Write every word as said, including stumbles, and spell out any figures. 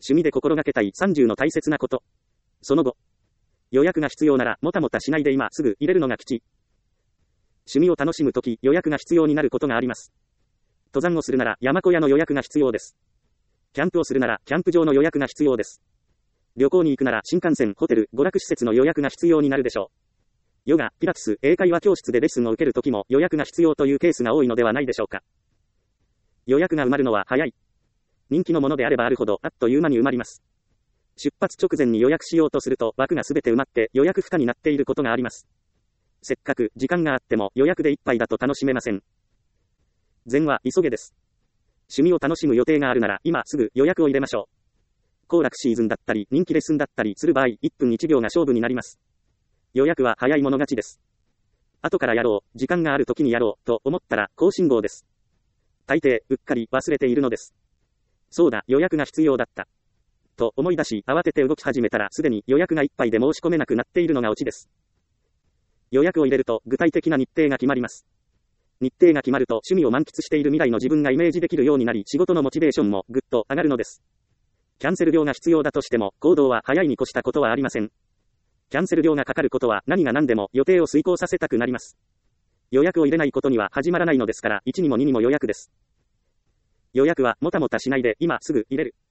趣味で心がけたいさんじゅうの大切なこと。その後。予約が必要ならもたもたしないで今すぐ入れるのが吉。趣味を楽しむとき予約が必要になることがあります。登山をするなら山小屋の予約が必要です。キャンプをするならキャンプ場の予約が必要です。旅行に行くなら新幹線、ホテル、娯楽施設の予約が必要になるでしょう。ヨガ、ピラティス、英会話教室でレッスンを受けるときも予約が必要というケースが多いのではないでしょうか。予約が埋まるのは早い。人気のものであればあるほどあっという間に埋まります。出発直前に予約しようとすると枠がすべて埋まって予約不可になっていることがあります。せっかく時間があっても予約でいっぱいだと楽しめません。禅は急げです。趣味を楽しむ予定があるなら今すぐ予約を入れましょう。行楽シーズンだったり人気レッスンだったりする場合いっぷんいちびょうが勝負になります。予約は早い者勝ちです。後からやろう、時間がある時にやろうと思ったら好信号です。大抵うっかり忘れているのです。そうだ、予約が必要だった。と思い出し慌てて動き始めたらすでに予約がいっぱいで申し込めなくなっているのがオチです。予約を入れると具体的な日程が決まります。日程が決まると趣味を満喫している未来の自分がイメージできるようになり仕事のモチベーションもぐっと上がるのです。キャンセル料が必要だとしても行動は早いに越したことはありません。キャンセル料がかかることは何が何でも予定を遂行させたくなります。予約を入れないことには始まらないのですからいちにもににも予約です。予約はもたもたしないで今すぐ入れる。